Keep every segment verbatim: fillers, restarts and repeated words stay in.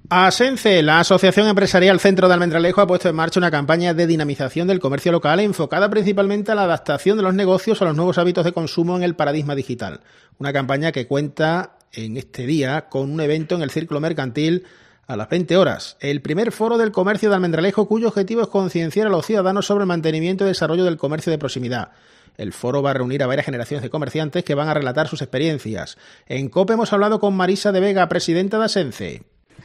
Asence, la Asociación Empresarial Centro de Almendralejo, ha puesto en marcha una campaña de dinamización del comercio local enfocada principalmente a la adaptación de los negocios a los nuevos hábitos de consumo en el paradigma digital. Una campaña que cuenta en este día con un evento en el Círculo Mercantil a las veinte horas. El primer foro del comercio de Almendralejo, cuyo objetivo es concienciar a los ciudadanos sobre el mantenimiento y desarrollo del comercio de proximidad. El foro va a reunir a varias generaciones de comerciantes que van a relatar sus experiencias. En COPE hemos hablado con Marisa de Vega, presidenta de Asence.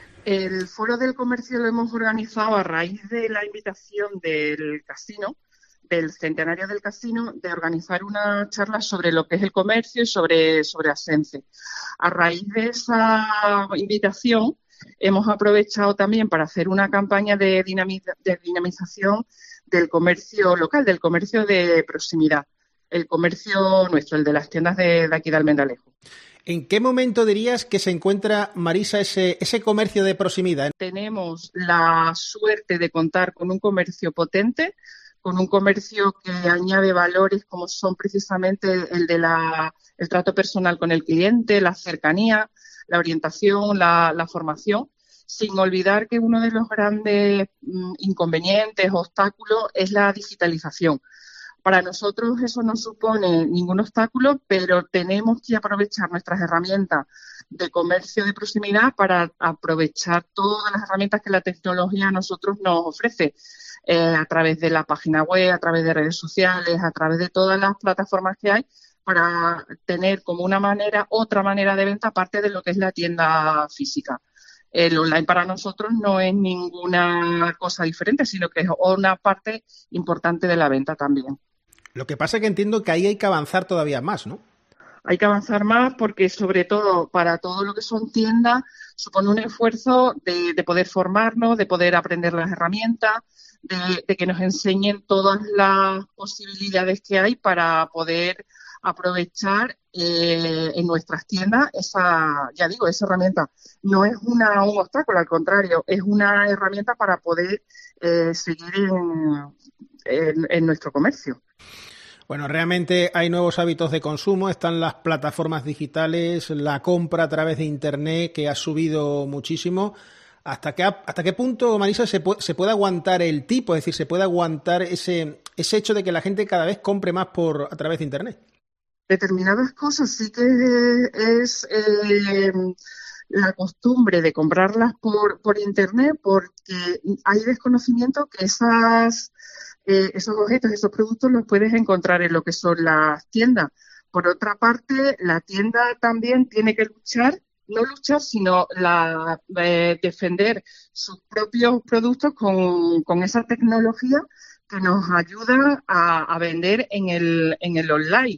El Foro del Comercio lo hemos organizado a raíz de la invitación del casino, del centenario del casino, de organizar una charla sobre lo que es el comercio y sobre, sobre Asence. A raíz de esa invitación hemos aprovechado también para hacer una campaña de, dinamiza, de dinamización del comercio local, del comercio de proximidad, el comercio nuestro, el de las tiendas de, de aquí de Almendralejo. ¿En qué momento dirías que se encuentra, Marisa, ese, ese comercio de proximidad? Tenemos la suerte de contar con un comercio potente, con un comercio que añade valores como son precisamente el de la, el trato personal con el cliente, la cercanía, la orientación, la, la formación, sin olvidar que uno de los grandes mm, inconvenientes, obstáculos, es la digitalización. Para nosotros eso no supone ningún obstáculo, pero tenemos que aprovechar nuestras herramientas de comercio de proximidad para aprovechar todas las herramientas que la tecnología a nosotros nos ofrece, eh, a través de la página web, a través de redes sociales, a través de todas las plataformas que hay, para tener como una manera, otra manera de venta aparte de lo que es la tienda física. El online para nosotros no es ninguna cosa diferente, sino que es una parte importante de la venta también. Lo que pasa es que entiendo que ahí hay que avanzar todavía más, ¿no? Hay que avanzar más porque, sobre todo, para todo lo que son tiendas, supone un esfuerzo de, de poder formarnos, de poder aprender las herramientas, de, de que nos enseñen todas las posibilidades que hay para poder aprovechar eh, en nuestras tiendas esa, ya digo, esa herramienta. No es una, un obstáculo, al contrario, es una herramienta para poder eh, seguir en, en, en nuestro comercio. Bueno, realmente hay nuevos hábitos de consumo, están las plataformas digitales, la compra a través de Internet, que ha subido muchísimo. ¿Hasta qué, hasta qué punto, Marisa, se puede, se puede aguantar el tipo? Es decir, ¿se puede aguantar ese, ese hecho de que la gente cada vez compre más por a través de Internet? Determinadas cosas sí que es eh, la costumbre de comprarlas por, por Internet, porque hay desconocimiento que esas... Eh, esos objetos, esos productos los puedes encontrar en lo que son las tiendas. Por otra parte, la tienda también tiene que luchar, no luchar, sino la, eh, defender sus propios productos con, con esa tecnología que nos ayuda a, a vender en el, en el online.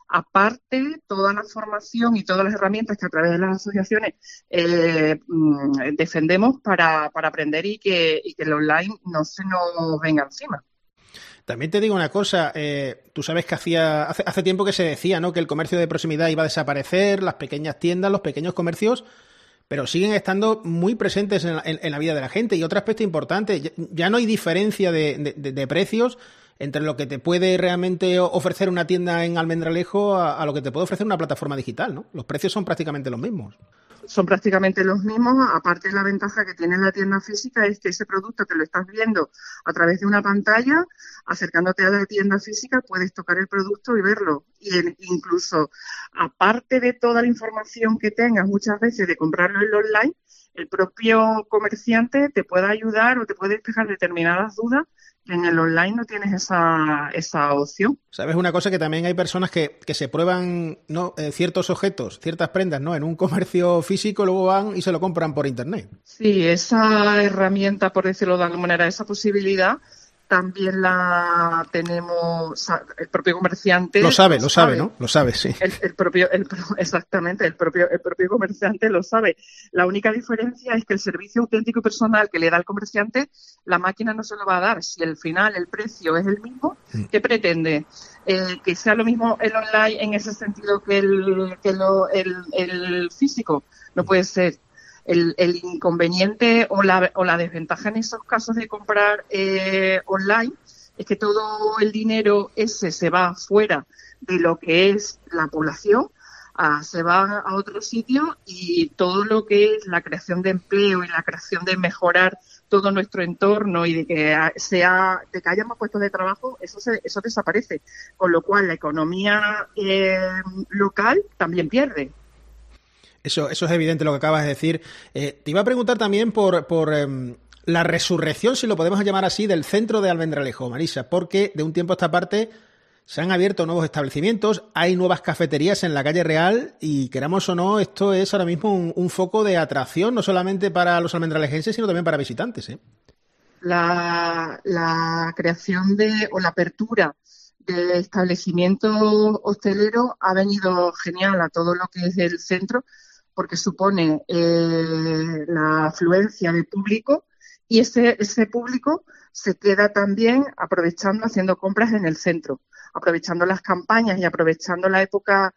Aparte, toda la formación y todas las herramientas que a través de las asociaciones eh, defendemos para, para aprender y que, y que el online no se nos venga encima. También te digo una cosa, eh, tú sabes que hacía hace, hace tiempo que se decía, ¿no?, que el comercio de proximidad iba a desaparecer, las pequeñas tiendas, los pequeños comercios, pero siguen estando muy presentes en la, en, en la vida de la gente. Y otro aspecto importante, ya, ya no hay diferencia de, de, de precios entre lo que te puede realmente ofrecer una tienda en Almendralejo a, a lo que te puede ofrecer una plataforma digital, ¿no? Los precios son prácticamente los mismos. Son prácticamente los mismos. Aparte, la ventaja que tiene la tienda física es que ese producto que lo estás viendo a través de una pantalla, acercándote a la tienda física, puedes tocar el producto y verlo. Y en, incluso, aparte de toda la información que tengas muchas veces de comprarlo en lo online, el propio comerciante te puede ayudar o te puede despejar determinadas dudas que en el online no tienes esa, esa opción. ¿Sabes una cosa? Que también hay personas que, que se prueban, ¿no?, eh, ciertos objetos, ciertas prendas, ¿no?, en un comercio físico, luego van y se lo compran por Internet. Sí, esa herramienta, por decirlo de alguna manera, esa posibilidad también la tenemos, el propio comerciante lo sabe, lo sabe, sabe, ¿no? Lo sabe, sí. El, el propio, el, exactamente, el propio, el propio comerciante lo sabe. La única diferencia es que el servicio auténtico y personal que le da el comerciante, la máquina no se lo va a dar. Si al final el precio es el mismo, ¿qué pretende? Eh, que sea lo mismo el online en ese sentido que el, que lo, el, el físico. No puede ser. El, el inconveniente o la, o la desventaja en esos casos de comprar eh, online es que todo el dinero ese se va fuera de lo que es la población a, se va a otro sitio y todo lo que es la creación de empleo y la creación de mejorar todo nuestro entorno y de que sea de que haya más puestos de trabajo, eso se, eso desaparece. Con lo cual la economía eh, local también pierde. Eso, eso es evidente lo que acabas de decir. Eh, te iba a preguntar también por, por eh, la resurrección, si lo podemos llamar así, del centro de Almendralejo, Marisa, porque de un tiempo a esta parte se han abierto nuevos establecimientos, hay nuevas cafeterías en la calle Real y, queramos o no, esto es ahora mismo un, un foco de atracción, no solamente para los almendralejenses, sino también para visitantes, ¿eh? La, la creación de o la apertura de establecimientos hosteleros ha venido genial a todo lo que es el centro, porque supone eh, la afluencia de público y ese, ese público se queda también aprovechando, haciendo compras en el centro, aprovechando las campañas y aprovechando la época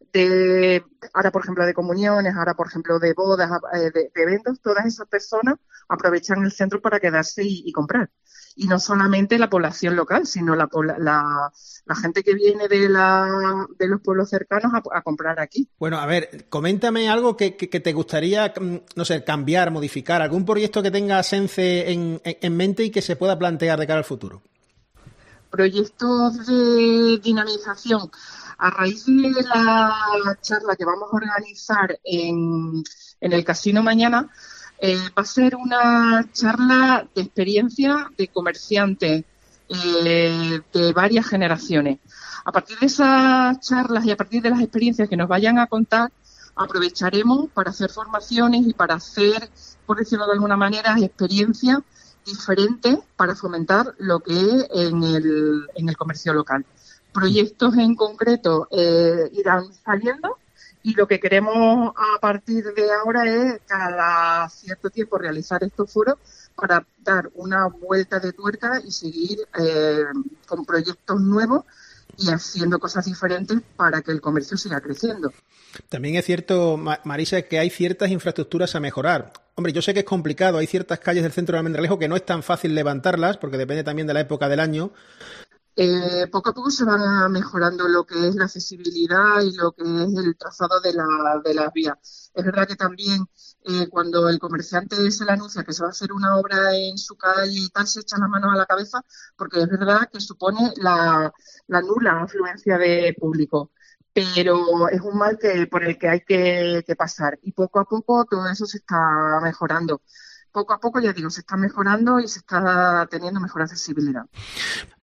de, ahora por ejemplo de comuniones, ahora por ejemplo de bodas, de, de eventos, todas esas personas aprovechan el centro para quedarse y, y comprar. Y no solamente la población local, sino la, la, la gente que viene de, la, de los pueblos cercanos a, a comprar aquí. Bueno, a ver, coméntame algo que, que, que te gustaría, no sé, cambiar, modificar, algún proyecto que tenga Sence en, en mente y que se pueda plantear de cara al futuro. Proyectos de dinamización. A raíz de la charla que vamos a organizar en, en el casino mañana, eh, va a ser una charla de experiencia de comerciantes eh, de varias generaciones. A partir de esas charlas y a partir de las experiencias que nos vayan a contar, aprovecharemos para hacer formaciones y para hacer, por decirlo de alguna manera, experiencias diferentes para fomentar lo que es en el, en el comercio local. Proyectos en concreto eh, irán saliendo y lo que queremos a partir de ahora es cada cierto tiempo realizar estos foros para dar una vuelta de tuerca y seguir eh, con proyectos nuevos y haciendo cosas diferentes para que el comercio siga creciendo. También es cierto, Marisa, que hay ciertas infraestructuras a mejorar. Hombre, yo sé que es complicado, hay ciertas calles del centro de Almendralejo que no es tan fácil levantarlas, porque depende también de la época del año. Eh, poco a poco se va mejorando lo que es la accesibilidad y lo que es el trazado de, la, de las vías. Es verdad que también eh, cuando el comerciante se le anuncia que se va a hacer una obra en su calle y tal, se echa las manos a la cabeza porque es verdad que supone la, la nula afluencia de público. Pero es un mal que por el que hay que, que pasar y poco a poco todo eso se está mejorando. Poco a poco, ya digo, se está mejorando y se está teniendo mejor accesibilidad.